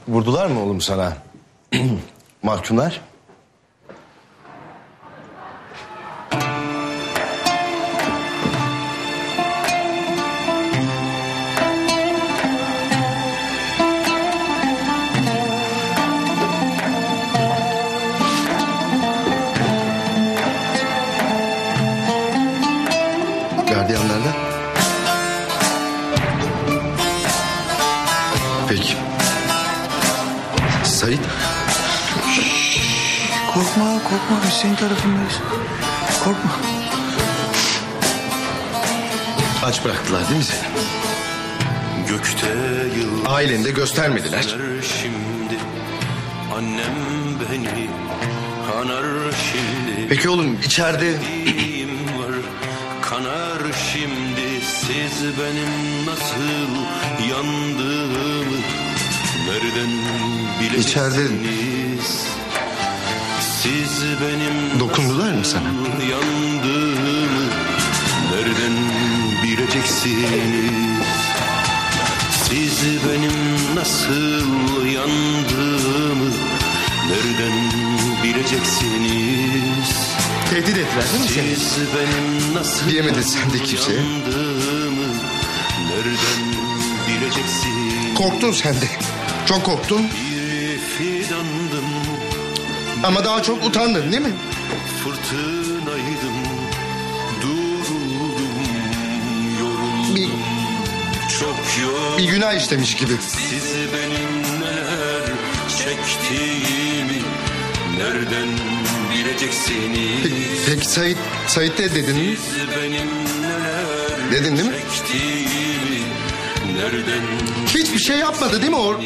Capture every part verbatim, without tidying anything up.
Vurdular mı oğlum sana? Mahkumlar? Gardiyanlarla? Peki. Sait? Korkma, korkma. Biz senin tarafındayız. Korkma. Aç bıraktılar değil mi seni? Gökte yıldızlar Aileni de göstermediler. şimdi. Annem beni kanar şimdi. Peki oğlum içeride Neyim var kanar şimdi. Siz benim nasıl yandığımı nereden bileceksiniz? İçeride- Siz benim Dokundular mı nasıl sana? yandığımı nereden bileceksiniz? Siz benim nasıl yandığımı nereden bileceksiniz? tehdit ettiler değil mi seni? Siz benim nasıl Diyemedin sen de kimseye. yandığımı nereden bileceksiniz? Korktun sen de. Çok korktun Bir fidandım, ama daha çok utandın değil mi? fırtınaydım, duruldum, yoruldum, Bir, çok yoruldum. bir günah işlemiş gibi. Siz benim neler çektiğimi nereden bileceksiniz? Peki, peki Sait, Sait de dedin mi? Siz benim neler Dedin değil mi? çektiğimi nereden Hiçbir şey yapmadı değil mi o?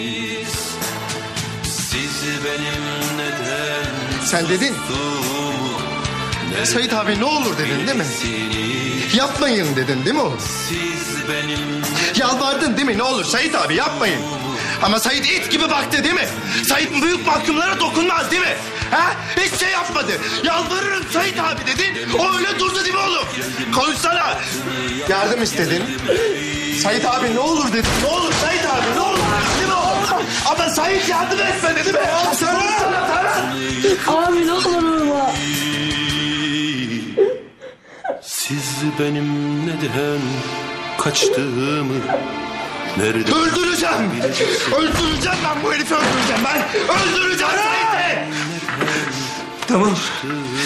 Siz benim neden Sen dedin. sustuğumu nereden Sait abi ne olur dedin değil mi? bileceksiniz? Yapmayın dedin değil mi oğlum? Siz benim Yalvardın değil mi? Ne olur Sait abi yapmayın. Ama Sait it gibi baktı değil mi? Sait büyük mahkumlara dokunmaz değil mi? Ha? Hiç şey yapmadı. Yalvarırım Sait abi dedin. O öyle durdu değil mi oğlum? Konuşsana. Yardım istedin. Sait abi ne olur dedin. Ne olur Sait abi ne olur. Değil mi oğlum? Ama Sait yardım etmedi değil mi? Ya sana sana. Abi ne olur vurma. Siz benim neden kaçtığımı nereden Öldüreceğim. Öldüreceğim ben bu herifi öldüreceğim ben. Öldüreceğim Sait'i. Tamam.